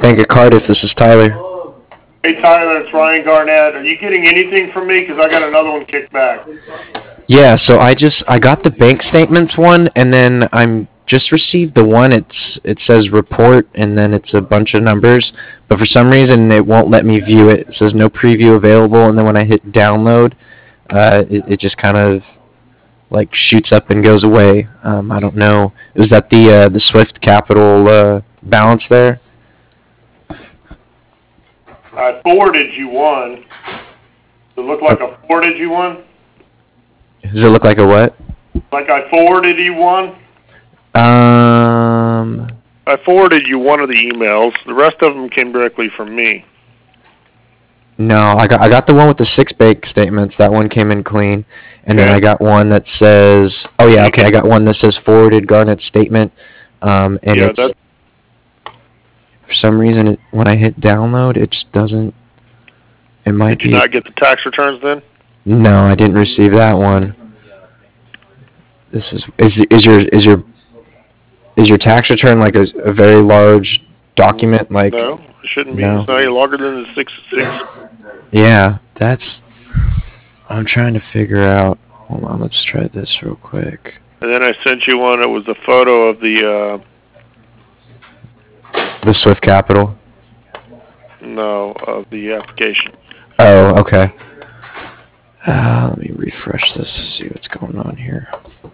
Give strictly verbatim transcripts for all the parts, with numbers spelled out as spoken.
Bank of Cardiff. This is Tyler. Hey, Tyler, it's Ryan Garnett. Are you getting anything from me? Because I got another one kicked back. Yeah, so I just I got the bank statements one, and then I'm just received the one. It's it says report, and then it's a bunch of numbers, but for some reason it won't let me view it. It says no preview available, and then when I hit download, uh, it, it just kind of like shoots up and goes away. Um, I don't know. Was that the uh, the Swift Capital uh, balance there? I forwarded you one. Does it look like I forwarded you one? Does it look like a what? Like I forwarded you one? Um. I forwarded you one of the emails. The rest of them came directly from me. No, I got I got the one with the six bank statements. That one came in clean, and Okay. then I got one that says, oh yeah, okay, I got one that says forwarded Garnet statement, um, and Yeah, it's that- for some reason it, when I hit download, it just doesn't. It might Did you be. not get the tax returns then? No, I didn't receive that one. This is is is your is your is your tax return like a, a very large document? Like No, it shouldn't be. No. It's not any longer than the six six. Yeah, that's. I'm trying to figure out. Hold on, let's try this real quick. And then I sent you one. It was a photo of the. Uh, The Swift Capital. no, of the application. Oh, okay. Uh, let me refresh this to see what's going on here.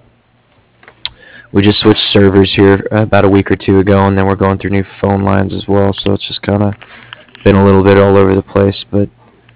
We just switched servers here about a week or two ago, and then we're going through new phone lines as well, so it's just kind of been a little bit all over the place, but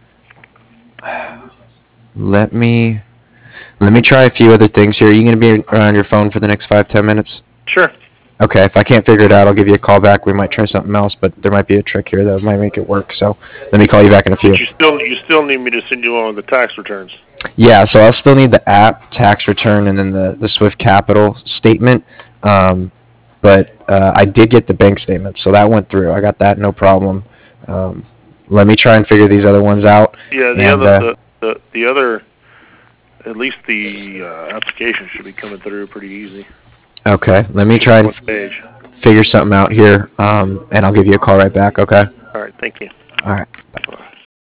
let me let me try a few other things here. Are you going to be around your phone for the next five, ten minutes? Sure. Okay, if I can't figure it out, I'll give you a call back. We might try something else, but there might be a trick here that might make it work, so let me call you back in a few. But you still you still need me to send you one with the tax returns. Yeah, so I'll still need the app, tax return, and then the, the Swift Capital statement. Um, but uh, I did get the bank statement, so that went through. I got that, no problem. Um, let me try and figure these other ones out. Yeah, the and, other uh, the, the the other, at least the uh, application should be coming through pretty easy. Okay, let me try and One page. figure something out here, um, and I'll give you a call right back, okay? All right, thank you. All right, bye.